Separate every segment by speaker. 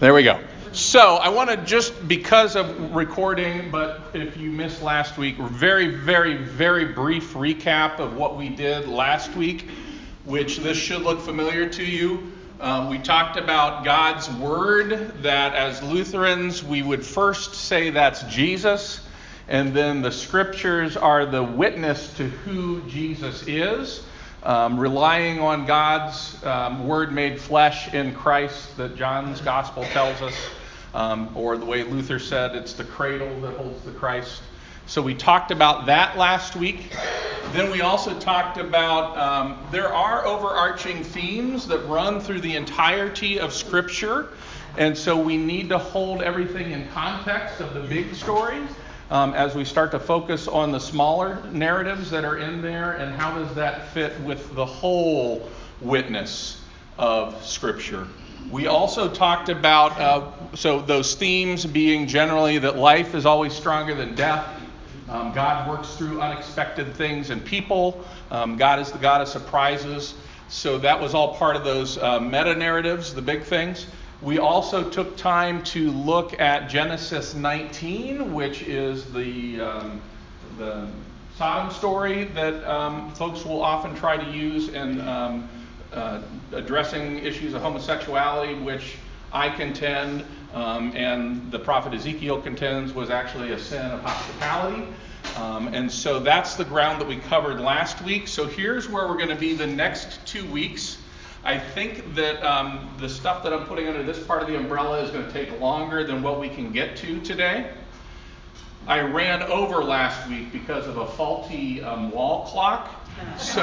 Speaker 1: There we go. So I want to just, because of recording, but if you missed last week, very, very, very brief recap of what we did last week, which this should look familiar to you. We talked about God's Word, that as Lutherans we would first say that's Jesus, and then the Scriptures are the witness to who Jesus is. Relying on God's Word made flesh in Christ that John's Gospel tells us, or the way Luther said, it's the cradle that holds the Christ. So we talked about that last week. Then we also talked about there are overarching themes that run through the entirety of Scripture, and so we need to hold everything in context of the big story. As we start to focus on the smaller narratives that are in there, and how does that fit with the whole witness of Scripture. We also talked about, so those themes being generally that life is always stronger than death. God works through unexpected things and people. God is the God of surprises. So that was all part of those meta-narratives, the big things. We also took time to look at Genesis 19, which is the Sodom story that folks will often try to use in addressing issues of homosexuality, which I contend, and the prophet Ezekiel contends, was actually a sin of hospitality. And so that's the ground that we covered last week. So here's where we're going to be the next 2 weeks. I think that the stuff that I'm putting under this part of the umbrella is going to take longer than what we can get to today. I ran over last week because of a faulty wall clock. So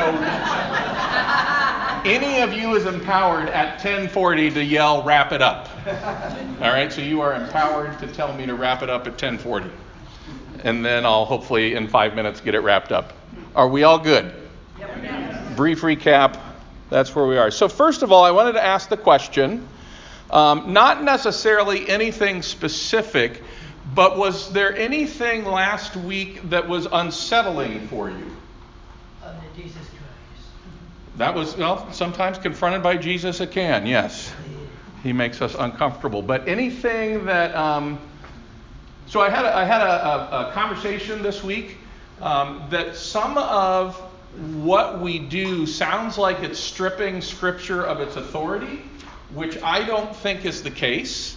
Speaker 1: any of you is empowered at 10:40 to yell, "Wrap it up." All right, so you are empowered to tell me to wrap it up at 10:40. And then I'll hopefully in 5 minutes get it wrapped up. Are we all good? Yep. Brief recap. That's where we are. So first of all, I wanted to ask the question, not necessarily anything specific, but was there anything last week that was unsettling for you?
Speaker 2: Jesus Christ.
Speaker 1: That was, well, sometimes confronted by Jesus it can, yes. He makes us uncomfortable. But anything that, so I had a conversation this week that some of what we do sounds like it's stripping Scripture of its authority, which I don't think is the case.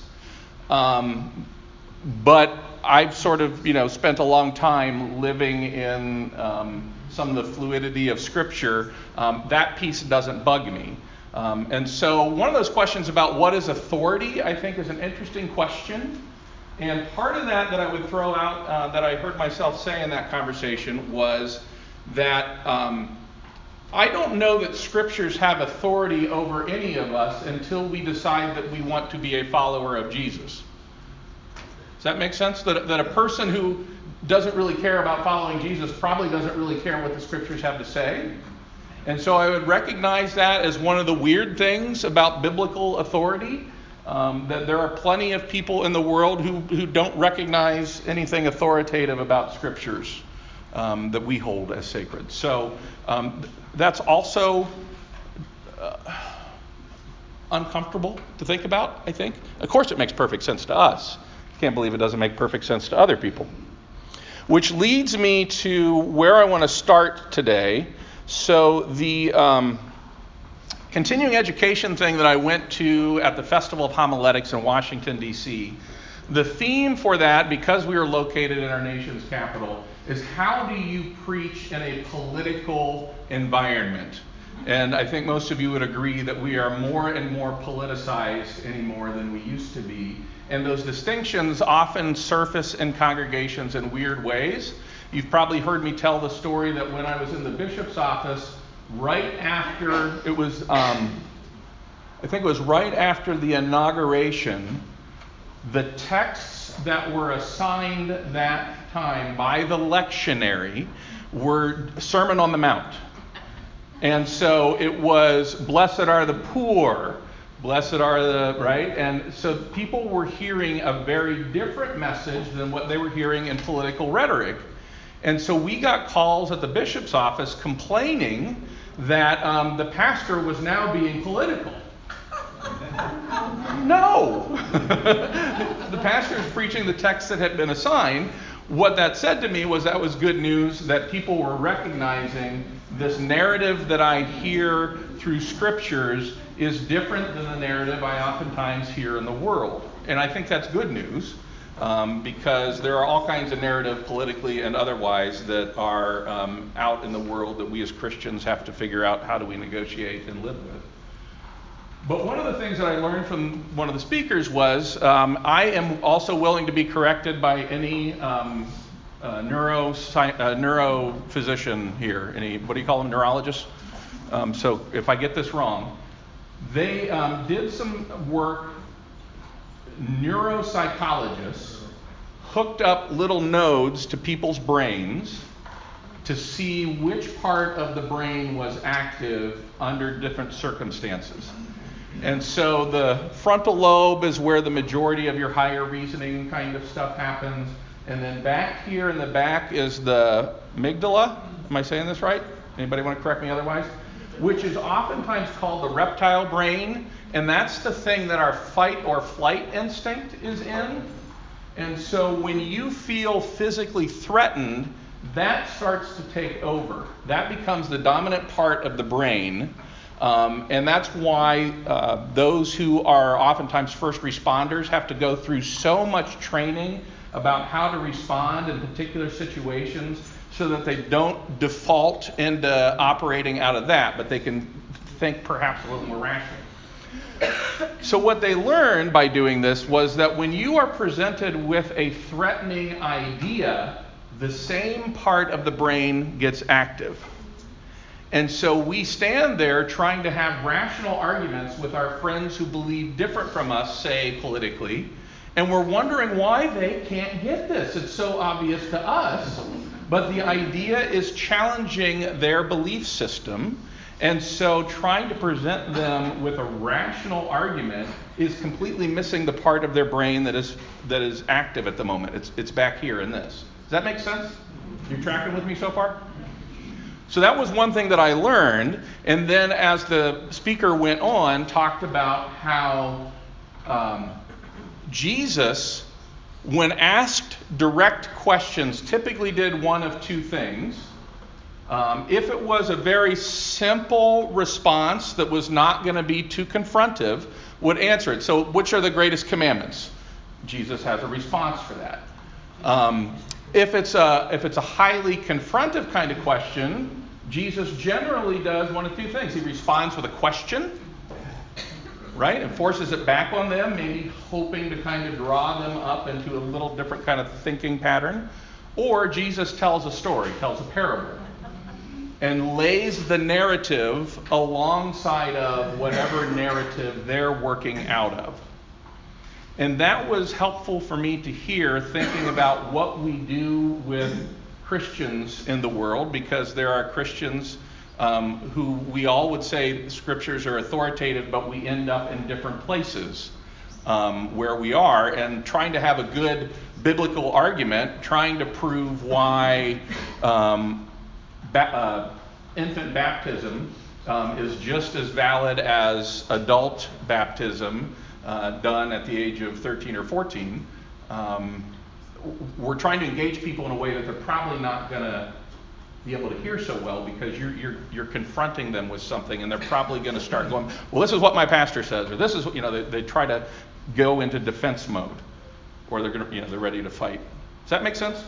Speaker 1: But I've sort of, spent a long time living in some of the fluidity of Scripture. That piece doesn't bug me. And so one of those questions about what is authority, I think, is an interesting question. And part of that I would throw out that I heard myself say in that conversation was that I don't know that Scriptures have authority over any of us until we decide that we want to be a follower of Jesus. Does that make sense? That a person who doesn't really care about following Jesus probably doesn't really care what the Scriptures have to say. And so I would recognize that as one of the weird things about biblical authority, that there are plenty of people in the world who don't recognize anything authoritative about Scriptures that we hold as sacred. So that's also uncomfortable to think about, I think. Of course it makes perfect sense to us. Can't believe it doesn't make perfect sense to other people. Which leads me to where I want to start today. So the continuing education thing that I went to at the Festival of Homiletics in Washington, D.C., the theme for that, because we are located in our nation's capital, is how do you preach in a political environment? And I think most of you would agree that we are more and more politicized anymore than we used to be. And those distinctions often surface in congregations in weird ways. You've probably heard me tell the story that when I was in the bishop's office, right after it was, I think it was right after the inauguration, the texts that were assigned that time by the lectionary were Sermon on the Mount. And so it was, blessed are the poor, blessed are the, right? And so people were hearing a very different message than what they were hearing in political rhetoric. And so we got calls at the bishop's office complaining that the pastor was now being political. No. preaching the text that had been assigned, what that said to me was that was good news, that people were recognizing this narrative that I hear through scriptures is different than the narrative I oftentimes hear in the world. And I think that's good news, because there are all kinds of narrative, politically and otherwise, that are out in the world that we as Christians have to figure out how do we negotiate and live with. But one of the things that I learned from one of the speakers was I am also willing to be corrected by any neurophysician here. Any, what do you call them, neurologists? So if I get this wrong, they did some work. Neuropsychologists hooked up little nodes to people's brains to see which part of the brain was active under different circumstances. And so the frontal lobe is where the majority of your higher reasoning kind of stuff happens. And then back here in the back is the amygdala. Am I saying this right? Anybody want to correct me otherwise? Which is oftentimes called the reptile brain. And that's the thing that our fight or flight instinct is in. And so when you feel physically threatened, that starts to take over. That becomes the dominant part of the brain. And that's why those who are oftentimes first responders have to go through so much training about how to respond in particular situations so that they don't default into operating out of that, but they can think perhaps a little more rationally. So what they learned by doing this was that when you are presented with a threatening idea, the same part of the brain gets active. And so we stand there trying to have rational arguments with our friends who believe different from us, say politically, and we're wondering why they can't get this. It's so obvious to us, but the idea is challenging their belief system. And so trying to present them with a rational argument is completely missing the part of their brain that is active at the moment. It's back here in this. Does that make sense? You tracking with me so far? So that was one thing that I learned. And then as the speaker went on, talked about how Jesus, when asked direct questions, typically did one of two things. If it was a very simple response that was not going to be too confrontive, would answer it. So which are the greatest commandments? Jesus has a response for that. If it's a highly confrontive kind of question, Jesus generally does one of two things. He responds with a question, right, and forces it back on them, maybe hoping to kind of draw them up into a little different kind of thinking pattern. Or Jesus tells a story, tells a parable, and lays the narrative alongside of whatever narrative they're working out of. And that was helpful for me to hear, thinking about what we do with Christians in the world, because there are Christians who we all would say scriptures are authoritative, but we end up in different places where we are, and trying to have a good biblical argument, trying to prove why infant baptism is just as valid as adult baptism done at the age of 13 or 14. We're trying to engage people in a way that they're probably not going to be able to hear so well, because you're confronting them with something, and they're probably going to start going, well, this is what my pastor says, or this is what, they try to go into defense mode, or they're going to, they're ready to fight. Does that make sense?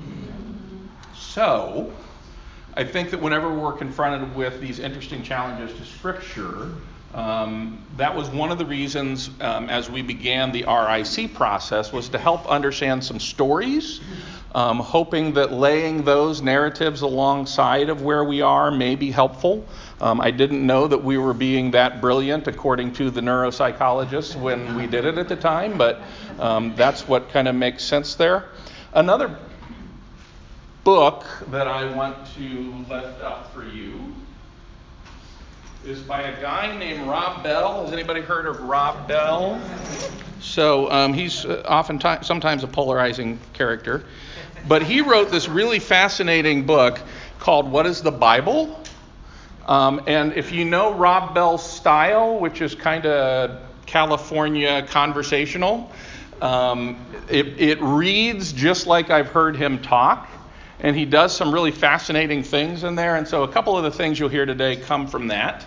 Speaker 1: So I think that whenever we're confronted with these interesting challenges to Scripture, that was one of the reasons as we began the RIC process, was to help understand some stories, hoping that laying those narratives alongside of where we are may be helpful. I didn't know that we were being that brilliant, according to the neuropsychologists, when we did it at the time, but that's what kind of makes sense there. Another book that I want to lift up for you is by a guy named Rob Bell. Has anybody heard of Rob Bell? So he's sometimes a polarizing character. But he wrote this really fascinating book called What is the Bible? And if you know Rob Bell's style, which is kind of California conversational, It reads just like I've heard him talk, and he does some really fascinating things in there. And so a couple of the things you'll hear today come from that.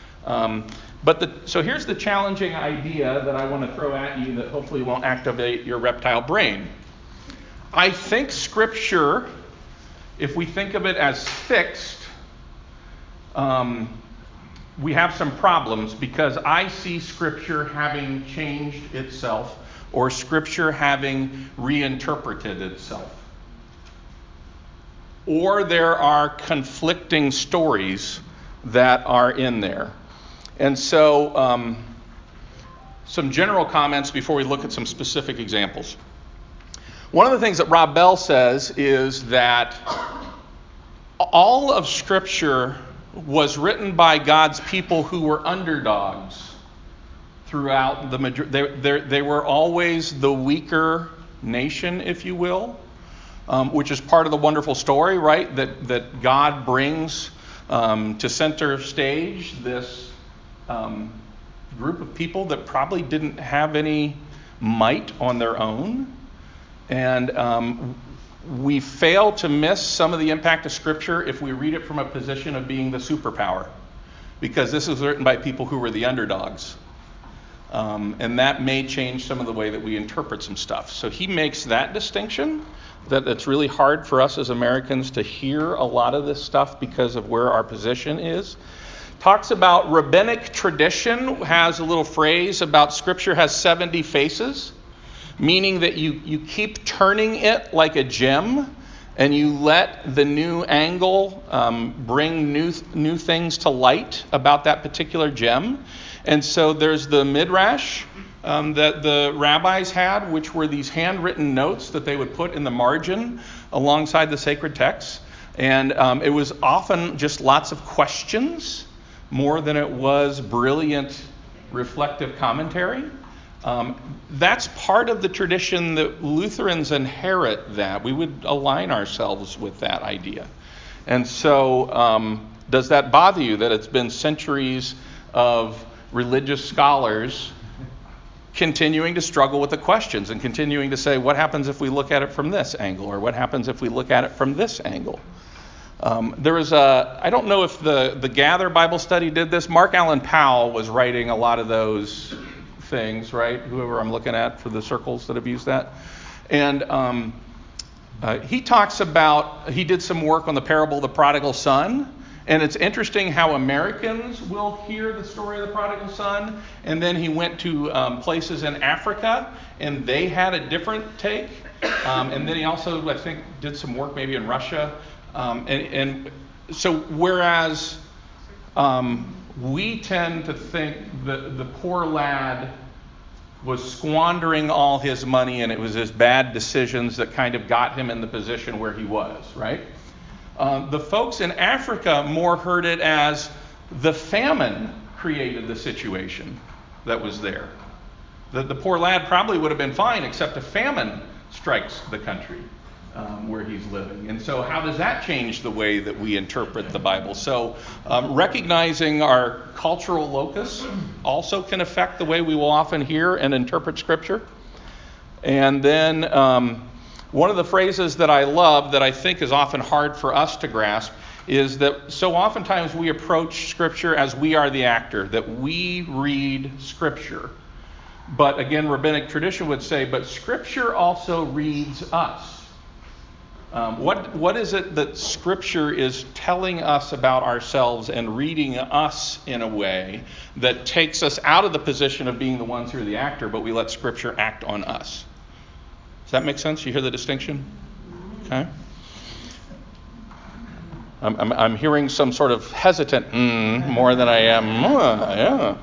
Speaker 1: So here's the challenging idea that I want to throw at you that hopefully won't activate your reptile brain. I think Scripture, if we think of it as fixed, we have some problems because I see Scripture having changed itself or Scripture having reinterpreted itself. Or there are conflicting stories that are in there. And so some general comments before we look at some specific examples. One of the things that Rob Bell says is that all of Scripture was written by God's people who were underdogs throughout the majority. They were always the weaker nation, if you will, which is part of the wonderful story, right? That God brings to center stage this group of people that probably didn't have any might on their own. And we fail to miss some of the impact of Scripture if we read it from a position of being the superpower, because this is written by people who were the underdogs. And that may change some of the way that we interpret some stuff. So he makes that distinction, that it's really hard for us as Americans to hear a lot of this stuff because of where our position is. Talks about rabbinic tradition, has a little phrase about Scripture has 70 faces, meaning that you keep turning it like a gem, and you let the new angle bring new things to light about that particular gem. And so there's the midrash that the rabbis had, which were these handwritten notes that they would put in the margin alongside the sacred texts. And it was often just lots of questions more than it was brilliant reflective commentary. That's part of the tradition that Lutherans inherit, that we would align ourselves with that idea. And so does that bother you that it's been centuries of religious scholars continuing to struggle with the questions and continuing to say, what happens if we look at it from this angle, or what happens if we look at it from this angle? There was I don't know if the Gather Bible Study did this. Mark Allen Powell was writing a lot of those things, right? Whoever I'm looking at for the circles that have used that. And he talks about, he did some work on the parable of the prodigal son. And it's interesting how Americans will hear the story of the prodigal son, and then he went to places in Africa, and they had a different take. And then he also, I think, did some work maybe in Russia. And so whereas we tend to think that the poor lad was squandering all his money, and it was his bad decisions that kind of got him in the position where he was, right? The folks in Africa more heard it as the famine created the situation that was there. The poor lad probably would have been fine, except a famine strikes the country where he's living. And so how does that change the way that we interpret the Bible? So recognizing our cultural locus also can affect the way we will often hear and interpret Scripture. And then one of the phrases that I love that I think is often hard for us to grasp is that so oftentimes we approach Scripture as we are the actor, that we read Scripture. But again, rabbinic tradition would say, but Scripture also reads us. What is it that Scripture is telling us about ourselves and reading us in a way that takes us out of the position of being the ones who are the actor, but we let Scripture act on us? Does that make sense? You hear the distinction? Okay. I'm hearing some sort of hesitant more than I am. Yeah.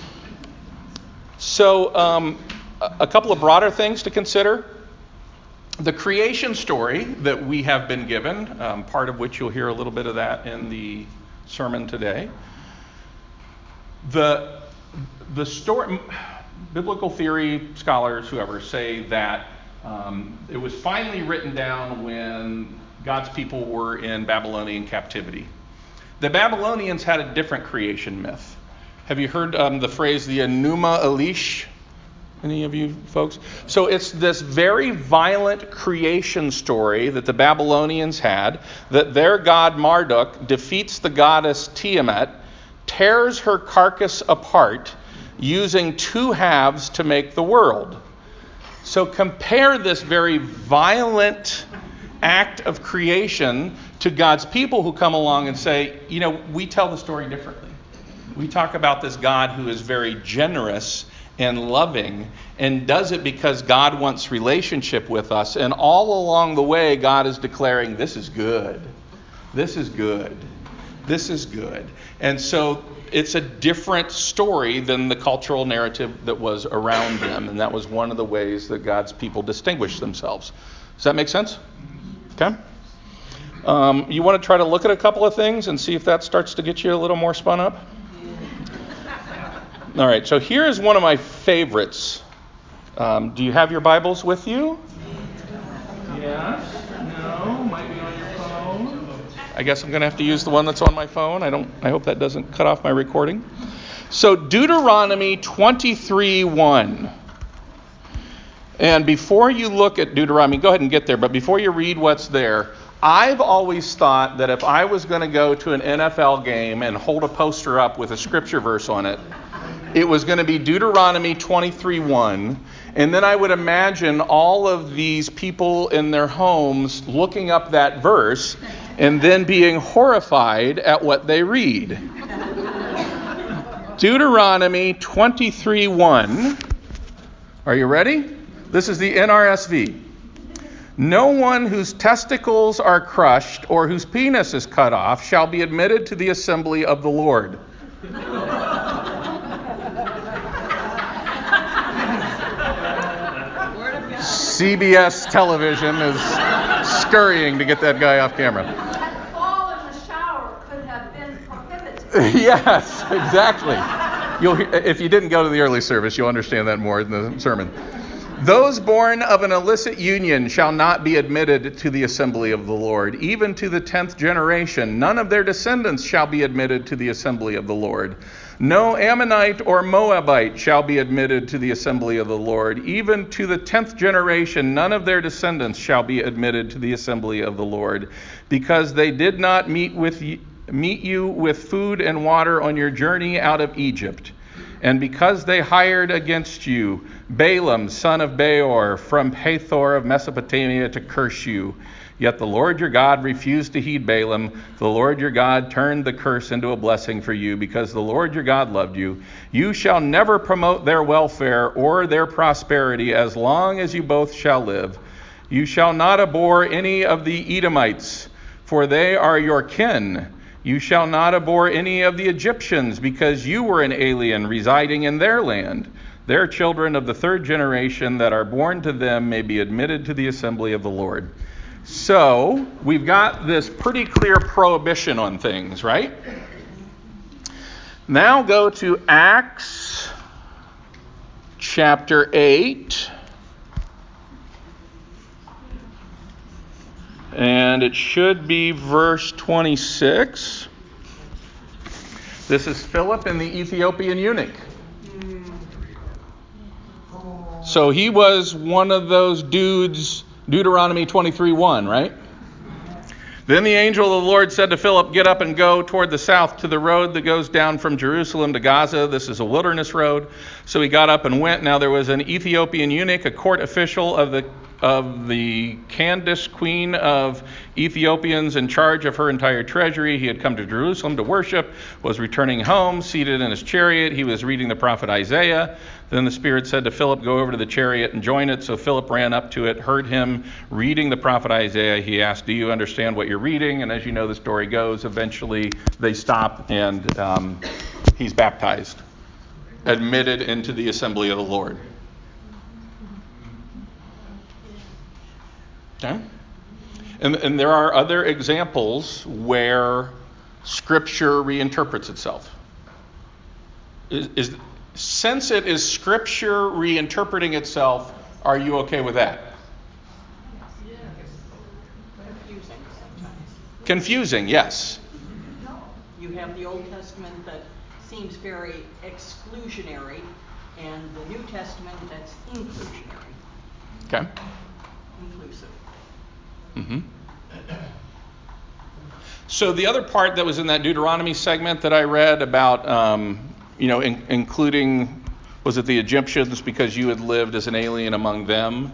Speaker 1: So a couple of broader things to consider. The creation story that we have been given, part of which you'll hear a little bit of that in the sermon today. The story, biblical theory scholars, whoever, say that it was finally written down when God's people were in Babylonian captivity. The Babylonians had a different creation myth. Have you heard the phrase the Enuma Elish Any of you folks? So it's this very violent creation story that the Babylonians had, that their god Marduk defeats the goddess Tiamat, tears her carcass apart, using two halves to make the world. So compare this very violent act of creation to God's people who come along and say, we tell the story differently. We talk about this God who is very generous and loving, and does it because God wants relationship with us. And all along the way, God is declaring, this is good. This is good. This is good. And so it's a different story than the cultural narrative that was around them. And that was one of the ways that God's people distinguished themselves. Does that make sense? Okay. You want to try to look at a couple of things and see if that starts to get you a little more spun up? All right, so here is one of my favorites. Do you have your Bibles with you? Yes? No? Might be on your phone? I guess I'm going to have to use the one that's on my phone. I hope that doesn't cut off my recording. So Deuteronomy 23:1. And before you look at Deuteronomy, go ahead and get there, but before you read what's there, I've always thought that if I was going to go to an NFL game and hold a poster up with a scripture verse on it, it was going to be Deuteronomy 23:1, and then I would imagine all of these people in their homes looking up that verse and then being horrified at what they read. Deuteronomy 23:1. Are you ready? This is the NRSV. No one whose testicles are crushed or whose penis is cut off shall be admitted to the assembly of the Lord. CBS television is scurrying to get that guy off camera.
Speaker 3: That fall in the shower could have been prohibited.
Speaker 1: Yes, exactly. If you didn't go to the early service, you'll understand that more in the sermon. Those born of an illicit union shall not be admitted to the assembly of the Lord. Even to the 10th generation, none of their descendants shall be admitted to the assembly of the Lord. No Ammonite or Moabite shall be admitted to the assembly of the Lord. Even to the 10th generation, none of their descendants shall be admitted to the assembly of the Lord, because they did not meet you with food and water on your journey out of Egypt. And because they hired against you Balaam, son of Beor, from Hathor of Mesopotamia to curse you. Yet the Lord your God refused to heed Balaam. The Lord your God turned the curse into a blessing for you, because the Lord your God loved you. You shall never promote their welfare or their prosperity as long as you both shall live. You shall not abhor any of the Edomites, for they are your kin. You shall not abhor any of the Egyptians, because you were an alien residing in their land. Their children of the 3rd generation that are born to them may be admitted to the assembly of the Lord. So, we've got this pretty clear prohibition on things, right? Now go to Acts chapter 8. And it should be verse 26. This is Philip and the Ethiopian eunuch. So he was one of those dudes, Deuteronomy 23:1, right? Then the angel of the Lord said to Philip, get up and go toward the south to the road that goes down from Jerusalem to Gaza. This is a wilderness road. So he got up and went. Now there was an Ethiopian eunuch, a court official of the Candace, queen of Ethiopians, in charge of her entire treasury. He had come to Jerusalem to worship, was returning home, seated in his chariot. He was reading the prophet Isaiah. Then the Spirit said to Philip, go over to the chariot and join it. So Philip ran up to it, heard him reading the prophet Isaiah. He asked, do you understand what you're reading? And as you know, the story goes, eventually they stop and he's baptized, admitted into the assembly of the Lord. Okay? And there are other examples where Scripture reinterprets itself. Since it is Scripture reinterpreting itself, are you okay with that?
Speaker 4: Confusing sometimes.
Speaker 1: Confusing, yes.
Speaker 4: You have the Old Testament that seems very exclusionary, And the New Testament, that's inclusionary,
Speaker 1: Okay.
Speaker 4: inclusive.
Speaker 1: Mm-hmm. So the other part that was in that Deuteronomy segment that I read about, including, was it the Egyptians because you had lived as an alien among them?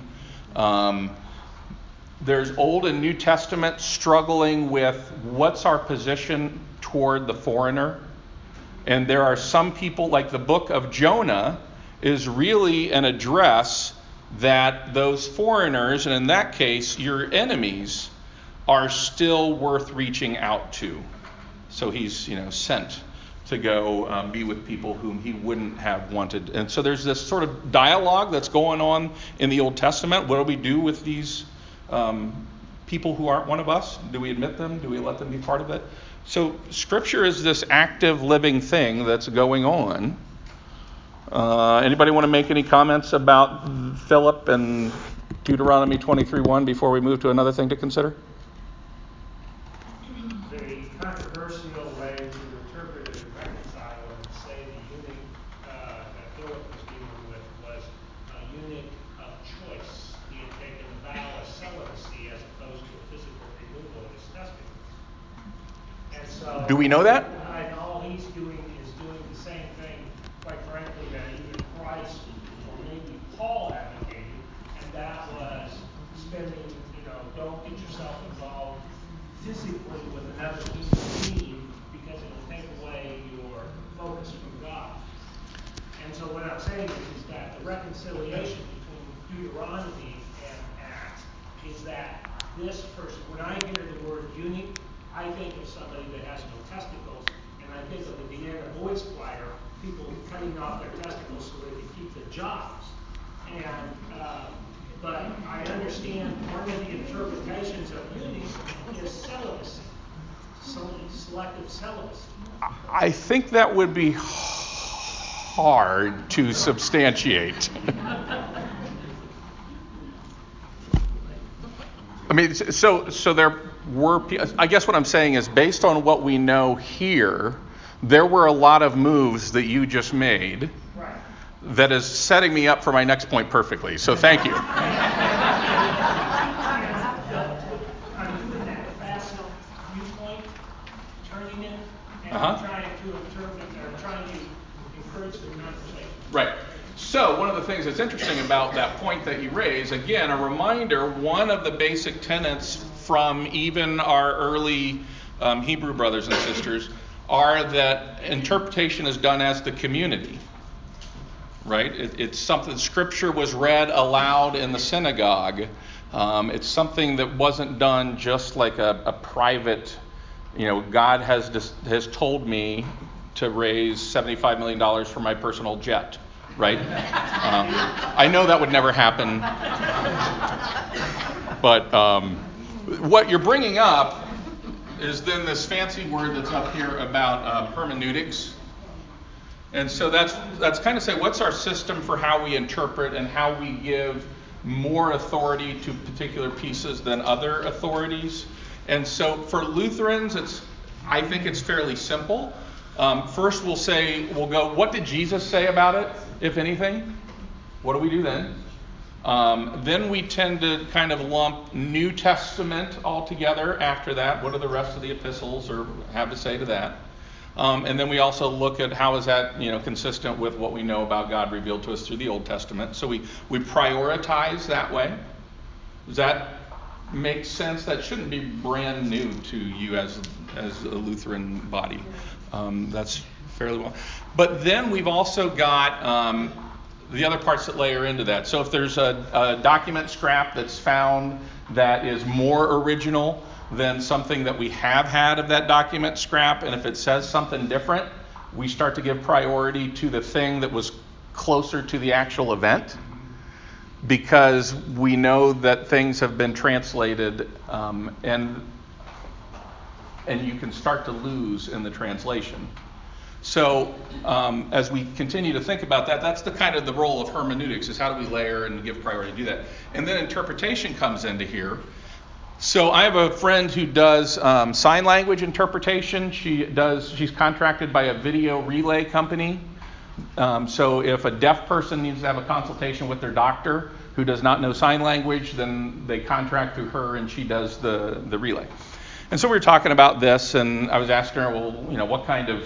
Speaker 1: There's Old and New Testament struggling with what's our position toward the foreigner. And there are some people, like the book of Jonah is really an address that those foreigners, and in that case, your enemies, are still worth reaching out to. So he's, sent to go be with people whom he wouldn't have wanted. And so there's this sort of dialogue that's going on in the Old Testament. What do we do with these people who aren't one of us? Do we admit them? Do we let them be part of it? So Scripture is this active, living thing that's going on. Anybody want to make any comments about Philip and Deuteronomy 23:1 before we move to another thing to consider?
Speaker 5: The controversial way to interpret it and reconcile it and say the eunuch that Philip was dealing with was a eunuch of choice. He had taken a vow of celibacy as opposed to a physical removal of his testicles. And so,
Speaker 1: do we know that?
Speaker 5: And all he's doing is doing the same thing, quite frankly, that even Christ or maybe Paul advocated, and that was spending, don't get yourself involved physically with another human being because it will take away your focus from God. And so what I'm saying is that the reconciliation between Deuteronomy and Acts is that this person, when I hear the word eunuch, I think of somebody that has no testicles, and I think of the Deanna Boyd Squire, people cutting off their testicles so they can keep their jobs. But I understand one of the interpretations of eunuch is celibacy, selective celibacy.
Speaker 1: I think that would be hard to substantiate. I mean, so there were, I guess what I'm saying is based on what we know here, there were a lot of moves that you just made.
Speaker 5: Right.
Speaker 1: That is setting me up for my next point perfectly. So thank you.
Speaker 5: I'm doing that fast viewpoint, turning it, and trying to interpret or trying to encourage the conversation.
Speaker 1: Right. So one of the things that's interesting about that point that you raise, again, a reminder, one of the basic tenets from even our early Hebrew brothers and sisters are that interpretation is done as the community. Right? It's something, Scripture was read aloud in the synagogue. It's something that wasn't done just like a private, God has told me to raise $75 million for my personal jet. Right? I know that would never happen. But what you're bringing up is then this fancy word that's up here about hermeneutics. And so that's kind of say, what's our system for how we interpret and how we give more authority to particular pieces than other authorities? And so for Lutherans, I think it's fairly simple. First we'll go, what did Jesus say about it, if anything? What do we do then? Then we tend to kind of lump New Testament all together after that. What do the rest of the epistles or have to say to that? And then we also look at how is that, consistent with what we know about God revealed to us through the Old Testament. So we prioritize that way. Does that make sense? That shouldn't be brand new to you as a Lutheran body. That's fairly well. But then we've also got the other parts that layer into that. So if there's a document scrap that's found that is more original than something that we have had of that document scrap, and if it says something different, we start to give priority to the thing that was closer to the actual event, because we know that things have been translated, and you can start to lose in the translation. So as we continue to think about that, that's the kind of the role of hermeneutics, is how do we layer and give priority to do that. And then interpretation comes into here. So I have a friend who does sign language interpretation. She's contracted by a video relay company So if a deaf person needs to have a consultation with their doctor who does not know sign language, then they contract through her and she does the relay. And so we were talking about this, and I was asking her, well, what kind of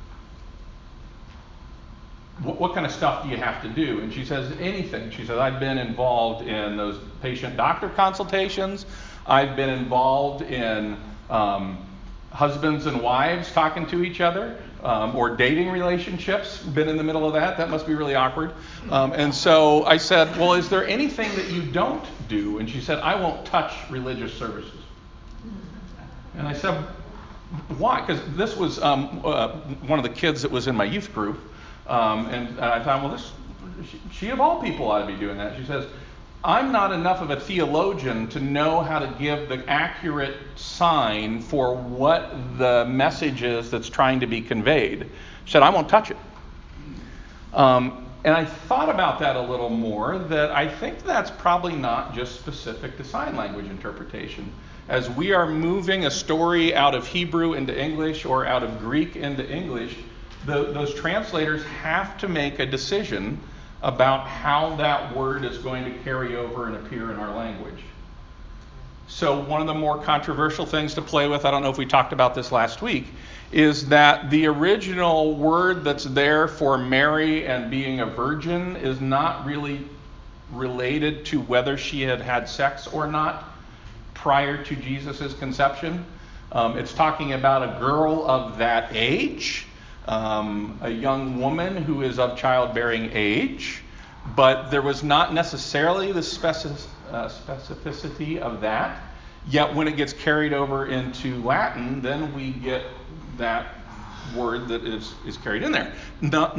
Speaker 1: stuff do you have to do? And she says, anything. She says, I've been involved in those patient-doctor consultations. I've been involved in husbands and wives talking to each other, or dating relationships. Been in the middle of that. That must be really awkward. And so I said, well, is there anything that you don't do? And she said, I won't touch religious services. And I said, why? Because this was one of the kids that was in my youth group. And I thought, well, she of all people ought to be doing that. She says, I'm not enough of a theologian to know how to give the accurate sign for what the message is that's trying to be conveyed. She said, I won't touch it. And I thought about that a little more, that I think that's probably not just specific to sign language interpretation. As we are moving a story out of Hebrew into English or out of Greek into English, those translators have to make a decision about how that word is going to carry over and appear in our language. So one of the more controversial things to play with, I don't know if we talked about this last week, is that the original word that's there for Mary and being a virgin is not really related to whether she had had sex or not prior to Jesus' conception. It's talking about a girl of that age, a young woman who is of childbearing age, but there was not necessarily the specificity of that. Yet when it gets carried over into Latin, then we get that word that is carried in there. Not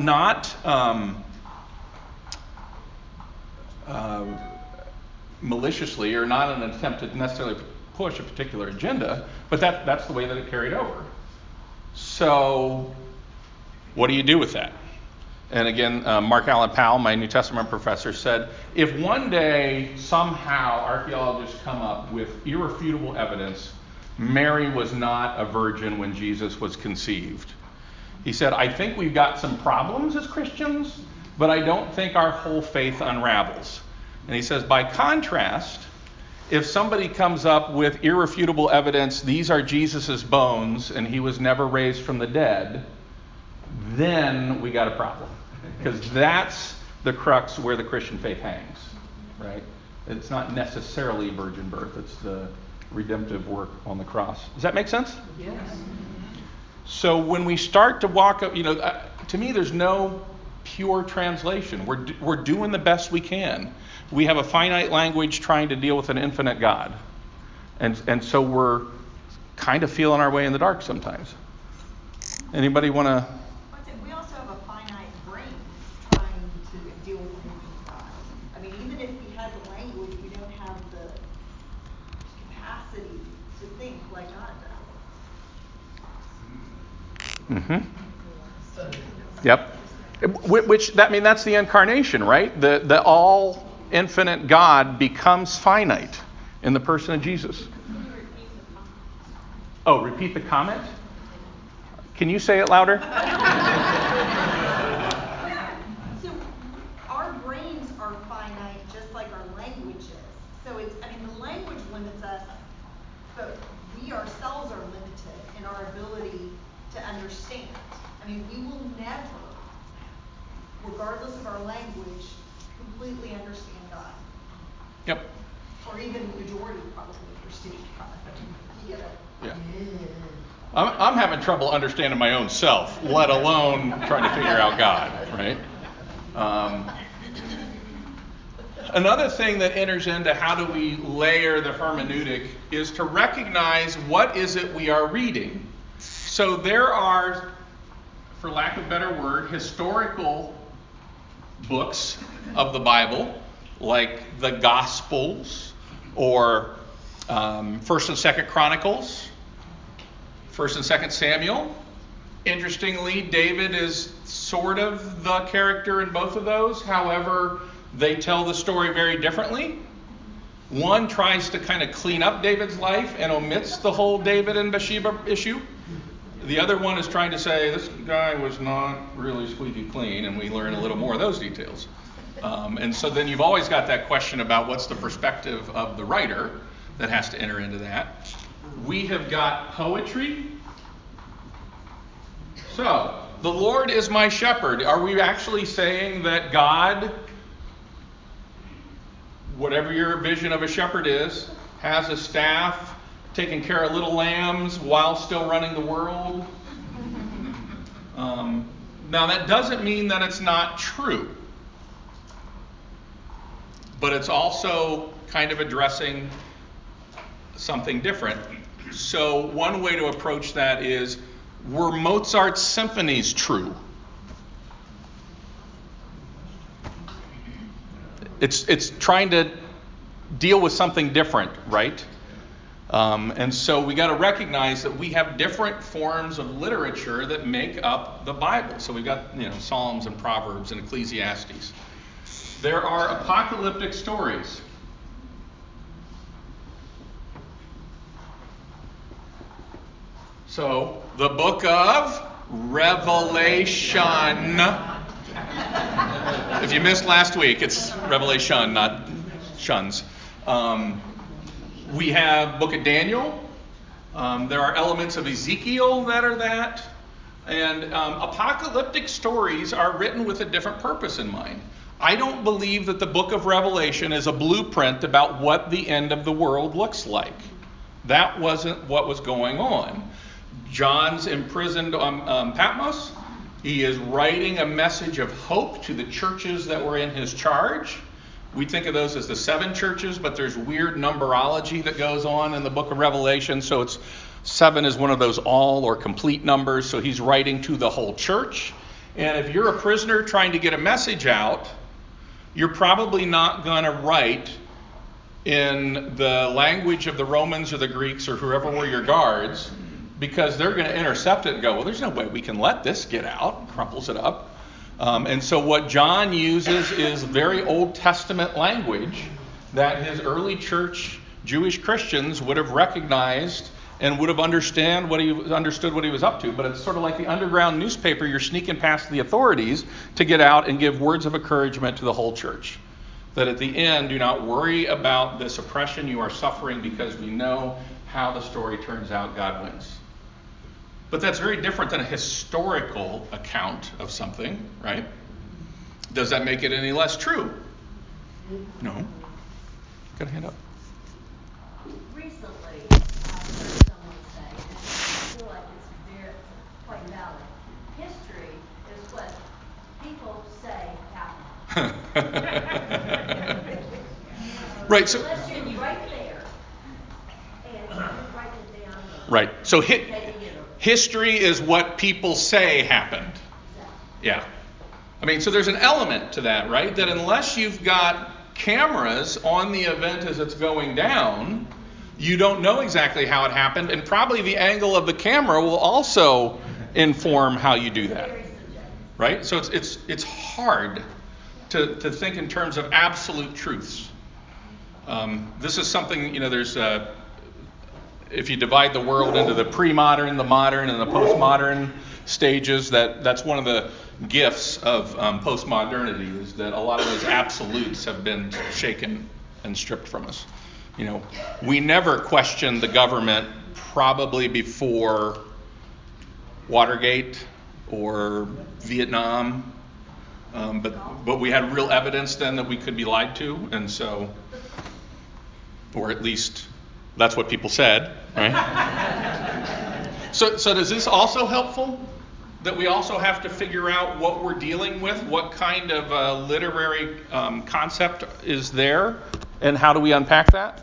Speaker 1: maliciously, or not an attempt to necessarily push a particular agenda, but that's the way that it carried over. So what do you do with that? And again, Mark Allen Powell, my New Testament professor, said, if one day somehow archaeologists come up with irrefutable evidence Mary was not a virgin when Jesus was conceived, he said, I think we've got some problems as Christians, but I don't think our whole faith unravels. And he says, by contrast, if somebody comes up with irrefutable evidence, these are Jesus's bones and he was never raised from the dead, then we got a problem. Because that's the crux where the Christian faith hangs, right? It's not necessarily virgin birth. It's the redemptive work on the cross. Does that make sense?
Speaker 4: Yes.
Speaker 1: So when we start to walk up, to me, there's no pure translation. We're doing the best we can. We have a finite language trying to deal with an infinite God. And so we're kind of feeling our way in the dark sometimes. Anybody want to?
Speaker 6: We also have a finite brain trying to deal with the infinite God. I mean, even if we had the language, we don't have the capacity to think like God does.
Speaker 1: Mm-hmm. Yep. That's the incarnation, right? The all infinite God becomes finite in the person of Jesus. Oh, repeat the comment? Can you say it louder?
Speaker 6: So our brains are finite just like our language is. So the language limits us, but we ourselves are limited in our ability to understand. We will never, regardless of our language, completely understand God.
Speaker 1: Yep.
Speaker 6: Or even the majority probably understand God.
Speaker 1: Yeah. I'm having trouble understanding my own self, let alone trying to figure out God, right? Another thing that enters into how do we layer the hermeneutic is to recognize what is it we are reading. So there are, for lack of a better word, historical books of the Bible, like the Gospels, or 1st and 2nd Chronicles, 1st and 2nd Samuel. Interestingly, David is sort of the character in both of those. However, they tell the story very differently. One tries to kind of clean up David's life and omits the whole David and Bathsheba issue. The other one is trying to say this guy was not really squeaky clean, and we learn a little more of those details. And so then you've always got that question about what's the perspective of the writer that has to enter into that. We have got poetry. So, the Lord is my shepherd. Are we actually saying that God, whatever your vision of a shepherd is, has a staff taking care of little lambs while still running the world? Now, that doesn't mean that it's not true. But it's also kind of addressing something different. So one way to approach that is, were Mozart's symphonies true? It's trying to deal with something different, right? And so we got to recognize that we have different forms of literature that make up the Bible. So we've got, Psalms and Proverbs and Ecclesiastes. There are apocalyptic stories. So, the book of Revelation. If you missed last week, it's Revelation, not shuns. We have book of Daniel. There are elements of Ezekiel that are that. And apocalyptic stories are written with a different purpose in mind. I don't believe that the book of Revelation is a blueprint about what the end of the world looks like. That wasn't what was going on. John's imprisoned on Patmos. He is writing a message of hope to the churches that were in his charge. We think of those as the 7 churches, but there's weird numerology that goes on in the book of Revelation. So 7 is one of those all or complete numbers. So he's writing to the whole church. And if you're a prisoner trying to get a message out, you're probably not going to write in the language of the Romans or the Greeks or whoever were your guards, because they're going to intercept it and go, well, there's no way we can let this get out. Crumples it up. And so what John uses is very Old Testament language that his early church Jewish Christians would have recognized and would have understood what he was up to. But it's sort of like the underground newspaper. You're sneaking past the authorities to get out and give words of encouragement to the whole church. That at the end, do not worry about this oppression you are suffering, because we know how the story turns out. God wins. But that's very different than a historical account of something, right? Does that make it any less true? No. Got a hand up.
Speaker 7: Recently, I heard someone say, and I feel like it's quite valid, history is what people say happened.
Speaker 1: Right. So.
Speaker 7: Unless you're right there and you write it down.
Speaker 1: Right. So history is what people say happened. Yeah. I mean, so there's an element to that, right? That unless you've got cameras on the event as it's going down, you don't know exactly how it happened, and probably the angle of the camera will also inform how you do that, right? So it's hard to think in terms of absolute truths. This is something, there's if you divide the world into the pre-modern, the modern, and the postmodern stages, that's one of the gifts of postmodernity, is that a lot of those absolutes have been shaken and stripped from us. We never questioned the government probably before Watergate or Vietnam, but we had real evidence then that we could be lied to, and so, or at least that's what people said, right? So does this also helpful? That we also have to figure out what we're dealing with, what kind of literary concept is there, and how do we unpack that?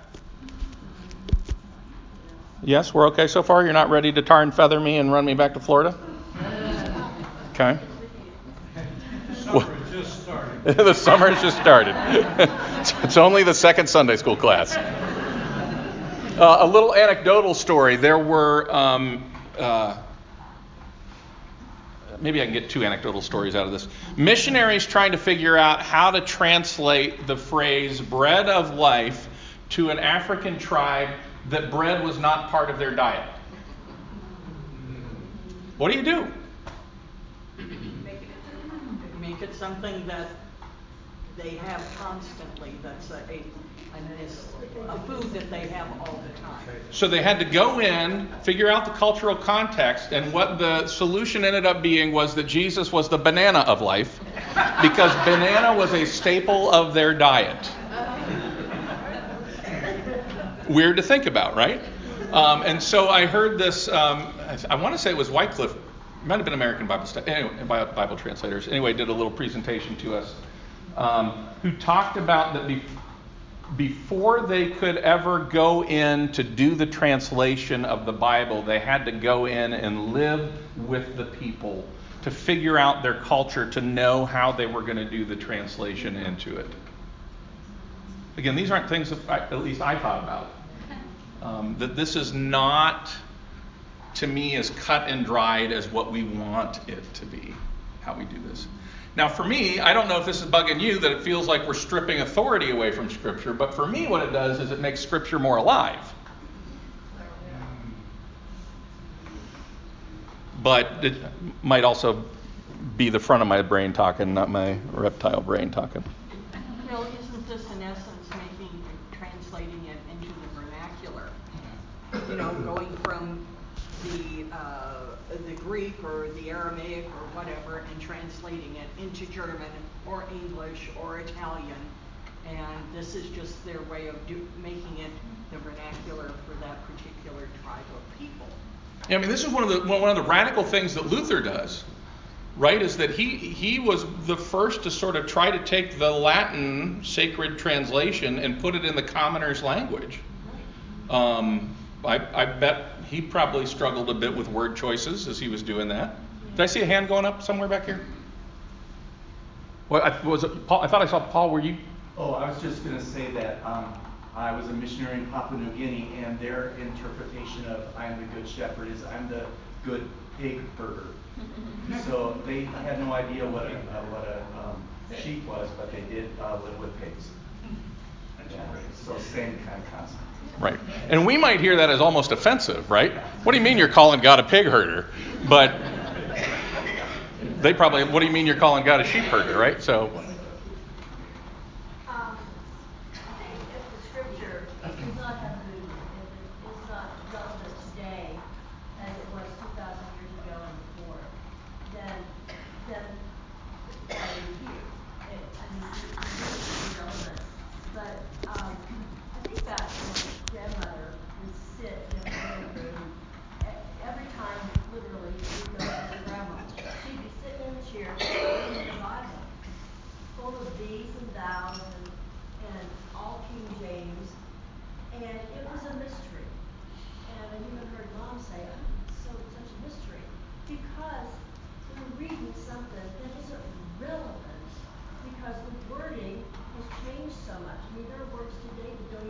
Speaker 1: Yes, we're okay so far? You're not ready to tar and feather me and run me back to Florida? Okay.
Speaker 5: The summer has just started.
Speaker 1: The summer has just started. It's only the second Sunday school class. A little anecdotal story. There were, maybe I can get 2 anecdotal stories out of this. Missionaries trying to figure out how to translate the phrase bread of life to an African tribe that bread was not part of their diet. What do you do?
Speaker 4: Make it something that they have constantly, that's a food that they have all the time.
Speaker 1: So they had to go in, figure out the cultural context, and what the solution ended up being was that Jesus was the banana of life, because banana was a staple of their diet. Weird to think about, right? And so I heard this, I want to say it was Wycliffe, it might have been American Bible translators, anyway, did a little presentation to us, who talked about that before they could ever go in to do the translation of the Bible, they had to go in and live with the people to figure out their culture, to know how they were going to do the translation into it. Again, these aren't things that at least I thought about. That this is not, to me, as cut and dried as what we want it to be, how we do this. Now, for me, I don't know if this is bugging you, that it feels like we're stripping authority away from Scripture, but for me, what it does is it makes Scripture more alive. But it might also be the front of my brain talking, not my reptile brain talking.
Speaker 4: Well, isn't this in essence translating it into the vernacular? You know, going from the Greek or the Aramaic or whatever and translating it into German or English or Italian, and this is just their way of making it the vernacular for that particular tribe of people.
Speaker 1: I mean, this is one of the radical things that Luther does, right? Is that he was the first to sort of try to take the Latin sacred translation and put it in the commoner's language. I bet he probably struggled a bit with word choices as he was doing that. Did I see a hand going up somewhere back here? Was it Paul? I thought I saw Paul. Were you?
Speaker 8: Oh, I was just going to say that I was a missionary in Papua New Guinea, and their interpretation of "I am the good shepherd" is "I'm the good pig herder." So they had no idea what a sheep was, but they did live with pigs. Yeah, so same kind of concept.
Speaker 1: Right. And we might hear that as almost offensive, right? What do you mean you're calling God a pig herder? But they probably, what do you mean you're calling God a sheep herder, right? So.
Speaker 7: I think if the scripture does not have movement, if it is not relevant today as it was 2,000 years ago and before, then why are you here? It is irrelevant. But I think back to my grandmother would sit in the living room every time, literally, we'd go to grandma. She'd be sitting in the chair reading the Bible, full of these and thous and all King James, and it was a mystery. And I even heard Mom say, "Oh, it's such a mystery," because we're reading something that isn't relevant because the wording has changed so much. I mean, there are words today that don't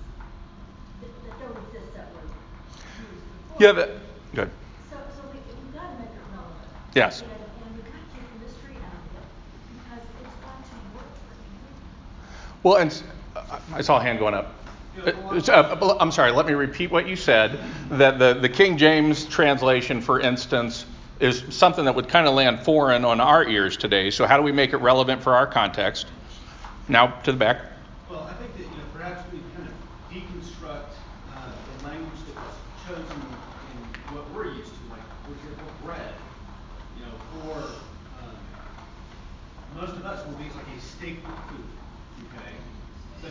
Speaker 7: exist that were used before.
Speaker 1: Yeah, good.
Speaker 7: So we've got to make it relevant.
Speaker 1: Yes.
Speaker 7: And we've got to take the mystery out of it because it's got to work for people.
Speaker 1: Well, and I saw a hand going up. I'm sorry, let me repeat what you said, that the King James translation, for instance, is something that would kind of land foreign on our ears today. So how do we make it relevant for our context? Now to the back.
Speaker 9: Well, I think that perhaps we kind of deconstruct the language that was chosen in what we're used to, like for example, bread. For most of us will be like a staple food, okay? But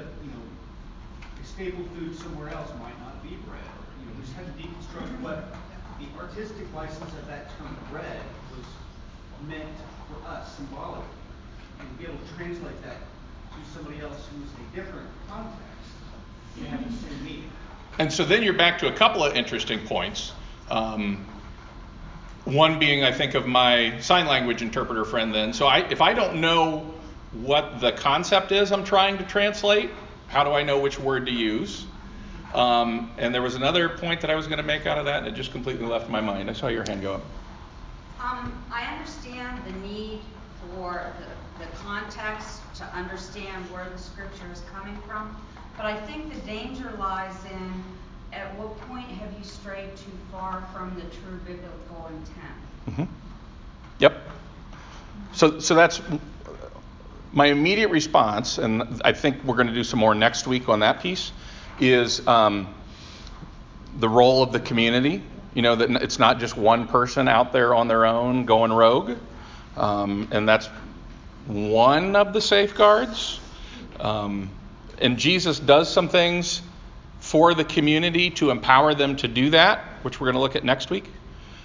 Speaker 9: a staple food somewhere else might not be bread. We just have to deconstruct what the artistic license of that term bread was meant for us symbolically, and be able to translate that to somebody else who's a different context, you have the same meaning.
Speaker 1: And so then you're back to a couple of interesting points. One being, I think, of my sign language interpreter friend then. So if I don't know what the concept is I'm trying to translate, how do I know which word to use? And there was another point that I was going to make out of that, and it just completely left my mind. I saw your hand go up.
Speaker 10: I understand the need for the context to understand where the scripture is coming from, but I think the danger lies in at what point have you strayed too far from the true biblical intent?
Speaker 1: Mm-hmm. Yep. So that's my immediate response, and I think we're going to do some more next week on that piece, is the role of the community. That it's not just one person out there on their own going rogue, and that's one of the safeguards. And Jesus does some things for the community to empower them to do that, which we're going to look at next week.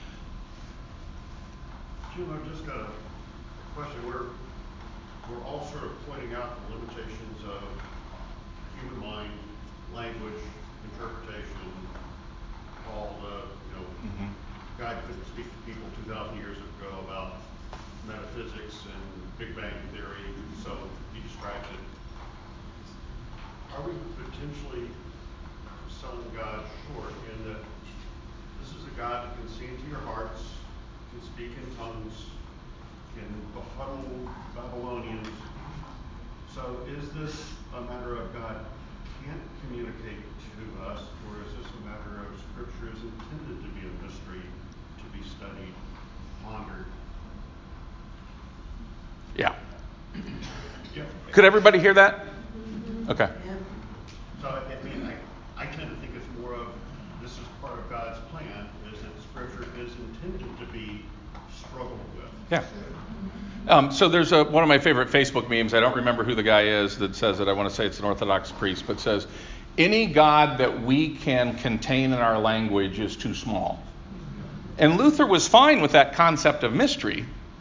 Speaker 11: Jim, I've just got a question. We're all sort of pointing out the limitations of human mind, language, interpretation. Paul, God couldn't speak to people 2,000 years ago about metaphysics and Big Bang theory, so he describes it. Are we potentially selling God short in that this is a God that can see into your hearts, can speak in tongues, can befuddle Babylonians? So is this a matter of God can't communicate to us, or is this a matter of Scripture is intended to be a mystery, to be studied, pondered?
Speaker 1: Yeah.
Speaker 11: Yeah.
Speaker 1: Could everybody hear that? Okay.
Speaker 11: So I tend to think it's more of this is part of God's plan, is that Scripture is intended to be struggled with.
Speaker 1: Yeah. So there's one of my favorite Facebook memes. I don't remember who the guy is that says it. I want to say it's an Orthodox priest, but says, any God that we can contain in our language is too small. And Luther was fine with that concept of mystery.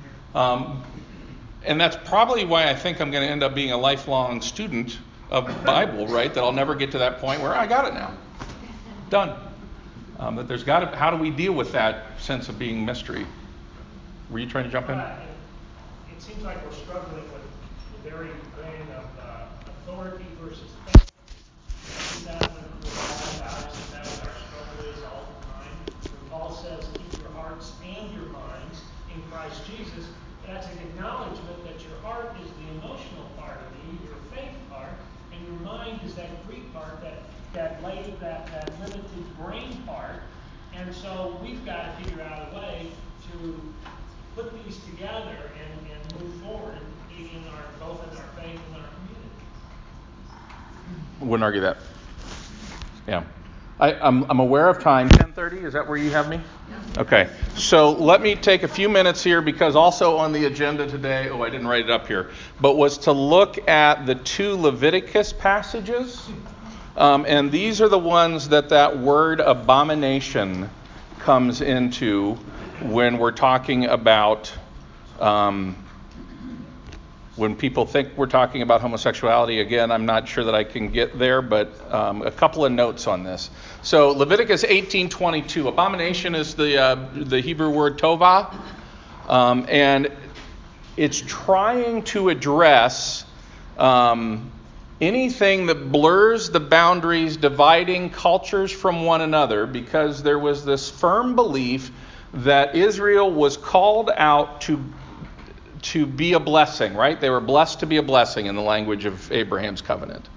Speaker 1: And that's probably why I think I'm going to end up being a lifelong student of the Bible, right? That I'll never get to that point where I got it now. Done. That there's got to, how do we deal with that sense of being mystery? Were you trying to jump in?
Speaker 5: It seems like we're struggling with the very vein of authority versus faith. Isn't that what all about? Isn't that what our struggle is all the time? When Paul says, keep your hearts and your minds in Christ Jesus, that's an acknowledgement that your heart is the emotional part of you, your faith part, and your mind is that Greek part, that limited brain part. And so we've got to figure out a way to put these together and move forward both in our faith and our community.
Speaker 1: Wouldn't argue that. Yeah. I'm aware of time. 10:30, is that where you have me? Yeah. Okay. So let me take a few minutes here, because also on the agenda today, I didn't write it up here, but was to look at the 2 Leviticus passages. And these are the ones that word abomination comes into when we're talking about, when people think we're talking about homosexuality. Again, I'm not sure that I can get there, but a couple of notes on this. So Leviticus 18:22, abomination is the Hebrew word tovah, and it's trying to address anything that blurs the boundaries, dividing cultures from one another, because there was this firm belief that Israel was called out to be a blessing, right? They were blessed to be a blessing in the language of Abraham's covenant.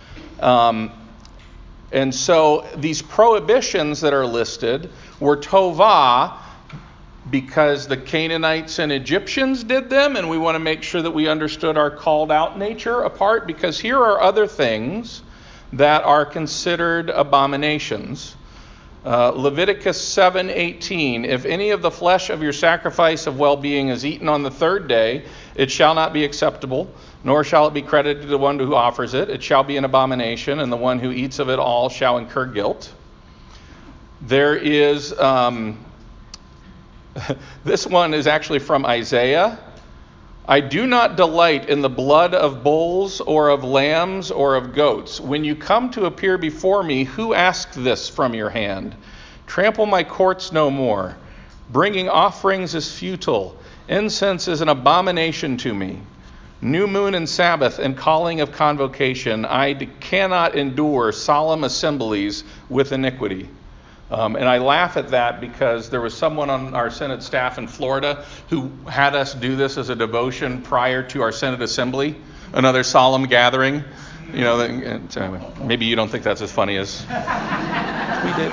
Speaker 1: And so these prohibitions that are listed were tovah because the Canaanites and Egyptians did them, and we want to make sure that we understood our called out nature apart, because here are other things that are considered abominations. Leviticus 7:18, if any of the flesh of your sacrifice of well-being is eaten on the 3rd day, it shall not be acceptable, nor shall it be credited to the one who offers it. It shall be an abomination, and the one who eats of it all shall incur guilt. There is, this one is actually from Isaiah. I do not delight in the blood of bulls or of lambs or of goats. When you come to appear before me, who asked this from your hand? Trample my courts no more. Bringing offerings is futile. Incense is an abomination to me. New moon and Sabbath and calling of convocation. I cannot endure solemn assemblies with iniquity. And I laugh at that because there was someone on our Senate staff in Florida who had us do this as a devotion prior to our Senate Assembly, another solemn gathering. You know, so anyway, maybe you don't think that's as funny as we did.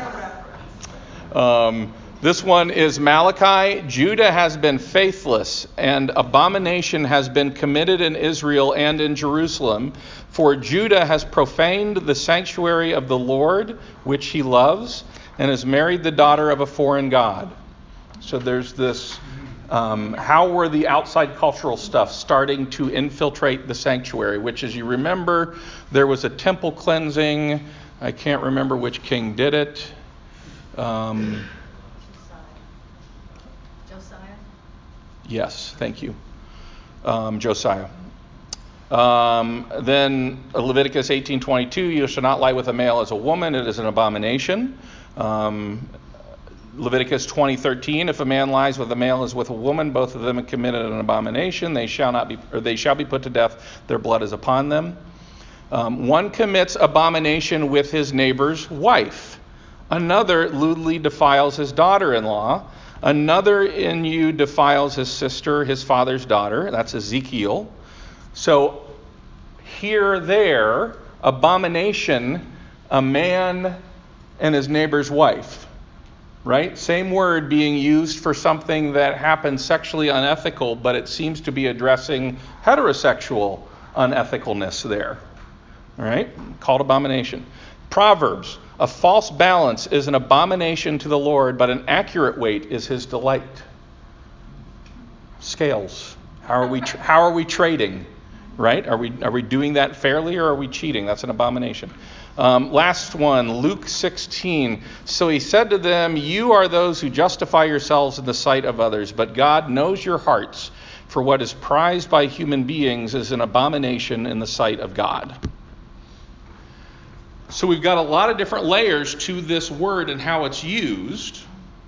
Speaker 1: This one is Malachi. Judah has been faithless, and abomination has been committed in Israel and in Jerusalem. For Judah has profaned the sanctuary of the Lord, which he loves, and has married the daughter of a foreign god. So there's this, how were the outside cultural stuff starting to infiltrate the sanctuary, which, as you remember, there was a temple cleansing. I can't remember which king did it.
Speaker 7: Josiah?
Speaker 1: Yes, thank you. Josiah. Then Leviticus 18:22, you shall not lie with a male as a woman, it is an abomination. Leviticus 20:13, if a man lies with a male as with a woman, both of them have committed an abomination, they shall be put to death, their blood is upon them. One commits abomination with his neighbor's wife. Another lewdly defiles his daughter-in-law. Another in you defiles his sister, his father's daughter. That's Ezekiel. So here, there, abomination, a man and his neighbor's wife. Right? Same word being used for something that happens sexually unethical, but it seems to be addressing heterosexual unethicalness there. All right? Called abomination. Proverbs, a false balance is an abomination to the Lord, but an accurate weight is his delight. Scales. How are we trading? Right? Are we doing that fairly, or are we cheating? That's an abomination. Last one, Luke 16. So he said to them, you are those who justify yourselves in the sight of others, but God knows your hearts, for what is prized by human beings is an abomination in the sight of God. So we've got a lot of different layers to this word and how it's used.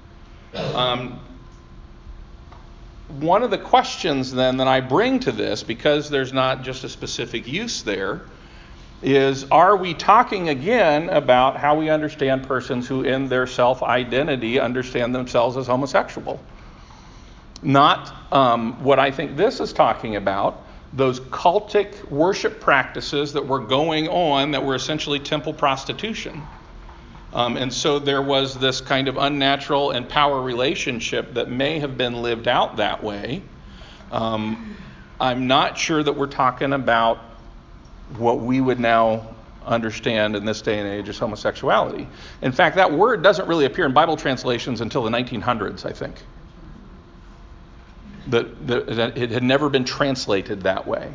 Speaker 1: One of the questions then that I bring to this, because there's not just a specific use there, is, are we talking again about how we understand persons who in their self-identity understand themselves as homosexual? Not what I think this is talking about, those cultic worship practices that were going on that were essentially temple prostitution. And so there was this kind of unnatural and power relationship that may have been lived out that way. I'm not sure that we're talking about what we would now understand in this day and age as homosexuality. In fact, that word doesn't really appear in Bible translations until the 1900s, I think. That it had never been translated that way.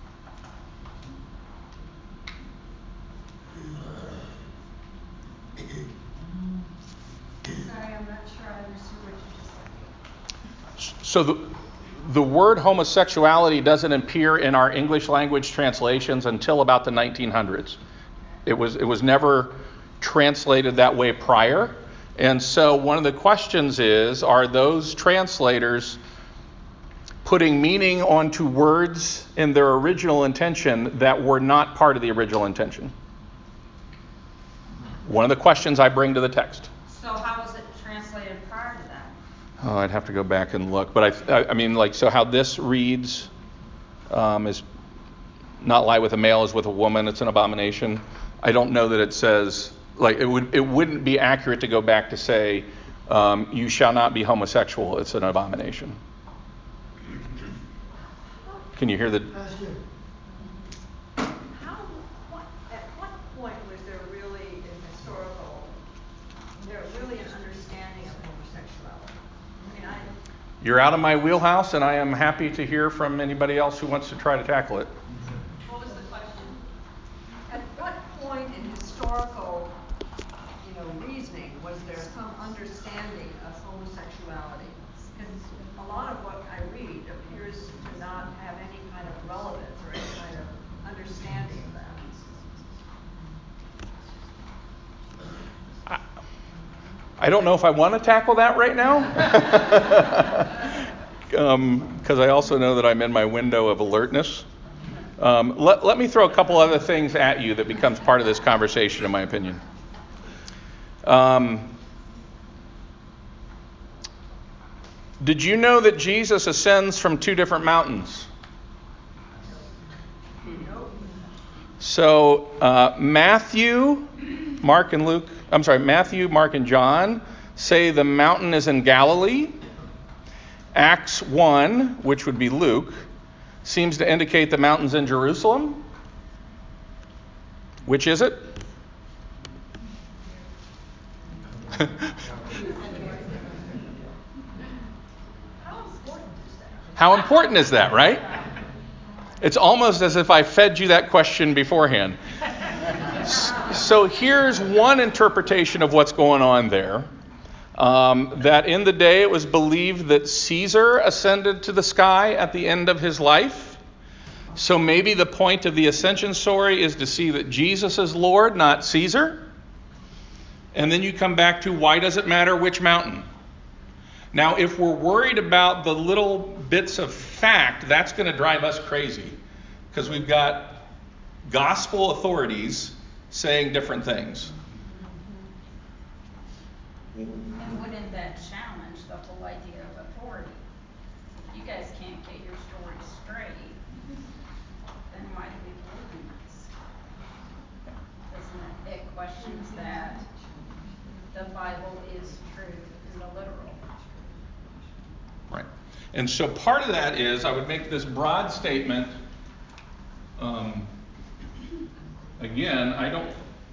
Speaker 10: Sorry, I'm not sure I understood what you just said.
Speaker 1: So the word homosexuality doesn't appear in our English language translations until about the 1900s. It was never translated that way prior. And so one of the questions is, are those translators putting meaning onto words in their original intention that were not part of the original intention? One of the questions I bring to the text.
Speaker 10: So how was it translated prior to that?
Speaker 1: Oh, I'd have to go back and look. But I mean, like, so how this reads is not lie with a male as with a woman. It's an abomination. I don't know that it says, like, it wouldn't be accurate to go back to say, you shall not be homosexual. It's an abomination. Can you hear the...
Speaker 6: At what point was there really an understanding of homosexuality? I mean,
Speaker 1: You're out of my wheelhouse, and I am happy to hear from anybody else who wants to try to tackle it.
Speaker 6: What was the question? At what point in historical, reasoning was there some understanding of homosexuality? Because a lot of what I read appears to not have any kind of relevance or any kind of understanding of that.
Speaker 1: I don't know if I want to tackle that right now, because I also know that I'm in my window of alertness. Let me throw a couple other things at you that becomes part of this conversation, in my opinion. Did you know that Jesus ascends from two different mountains? So Matthew, Mark, and John say the mountain is in Galilee. Acts 1, which would be Luke, seems to indicate the mountain's in Jerusalem. Which is it? How important is that, right? It's almost as if I fed you that question beforehand. So here's one interpretation of what's going on there. That in the day it was believed that Caesar ascended to the sky at the end of his life. So maybe the point of the ascension story is to see that Jesus is Lord, not Caesar. And then you come back to, why does it matter which mountain? Now, if we're worried about the little bits of fact, that's going to drive us crazy. Because we've got gospel authorities saying different things.
Speaker 10: And wouldn't that challenge the whole idea of authority? If you guys can't get your story straight, then why do we believe in this? Doesn't it questions that the Bible is true in the literal?
Speaker 1: Right. And so part of that is, I would make this broad statement. Again,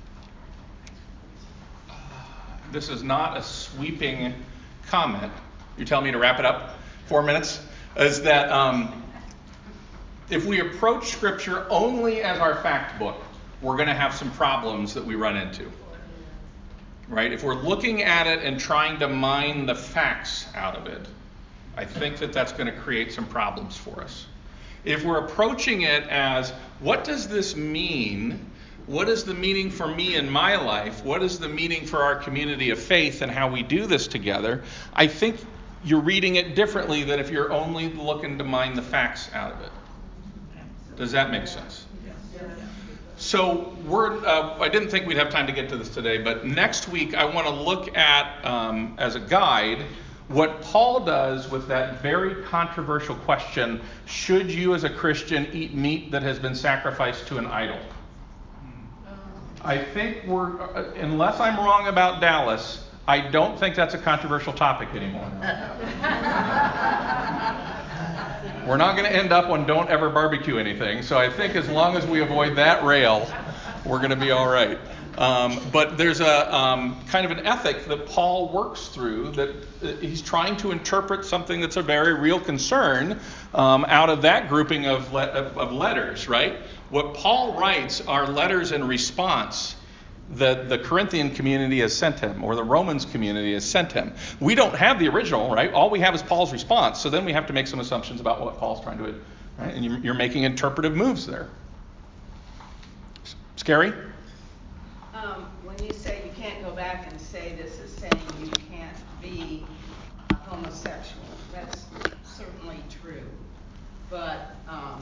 Speaker 1: this is not a sweeping comment. You're telling me to wrap it up? 4 minutes? Is that if we approach Scripture only as our fact book, we're going to have some problems that we run into. Right? If we're looking at it and trying to mine the facts out of it, I think that that's going to create some problems for us. If we're approaching it as, what does this mean? What is the meaning for me in my life? What is the meaning for our community of faith and how we do this together? I think you're reading it differently than if you're only looking to mine the facts out of it. Does that make sense? So I didn't think we'd have time to get to this today, but next week I want to look at, as a guide, what Paul does with that very controversial question, should you as a Christian eat meat that has been sacrificed to an idol? I think unless I'm wrong about Dallas, I don't think that's a controversial topic anymore. We're not going to end up on don't ever barbecue anything, so I think as long as we avoid that rail, we're going to be all right. But there's a kind of an ethic that Paul works through that he's trying to interpret something that's a very real concern out of that grouping of letters, right? What Paul writes are letters in response that the Corinthian community has sent him, or the Romans community has sent him. We don't have the original, right? All we have is Paul's response. So then we have to make some assumptions about what Paul's trying to do, right? And you're making interpretive moves there. Scary?
Speaker 4: When you say you can't go back and say this is saying you can't be homosexual, that's certainly true. But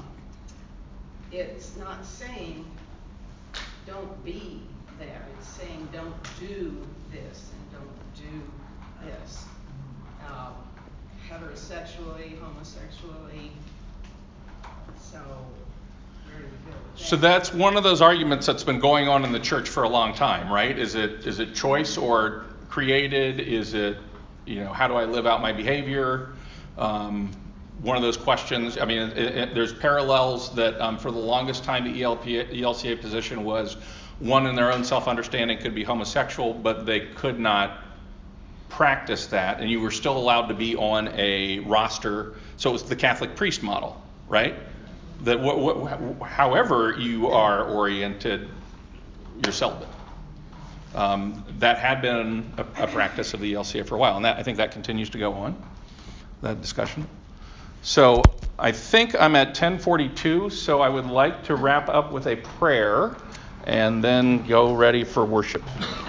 Speaker 4: it's not saying don't be there. It's saying don't do this and don't do this. Heterosexually, homosexually. So where do we go with that?
Speaker 1: So that's one of those arguments that's been going on in the church for a long time, right? Is it choice or created? Is it, how do I live out my behavior? One of those questions. I mean, there's parallels that for the longest time the ELCA position was one in their own self-understanding could be homosexual, but they could not practice that, and you were still allowed to be on a roster. So it was the Catholic priest model, right? That however you are oriented, you're celibate. That had been a practice of the ELCA for a while, and I think that continues to go on, that discussion. So I think I'm at 10:42, so I would like to wrap up with a prayer and then go ready for worship.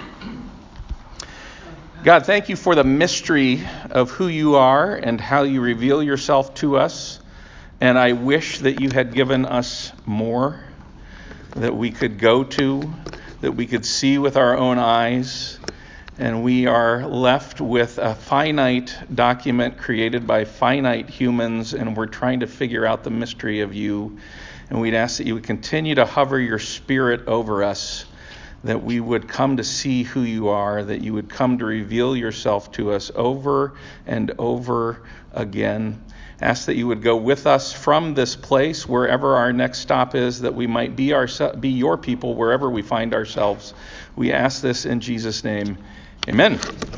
Speaker 1: God, thank you for the mystery of who you are and how you reveal yourself to us. And I wish that you had given us more that we could go to, that we could see with our own eyes. And we are left with a finite document created by finite humans, and we're trying to figure out the mystery of you And we'd ask that you would continue to hover your Spirit over us, that we would come to see who you are, that you would come to reveal yourself to us over and over again. Ask that you would go with us from this place, wherever our next stop is, that we might be your people wherever we find ourselves. We ask this in Jesus' name. Amen.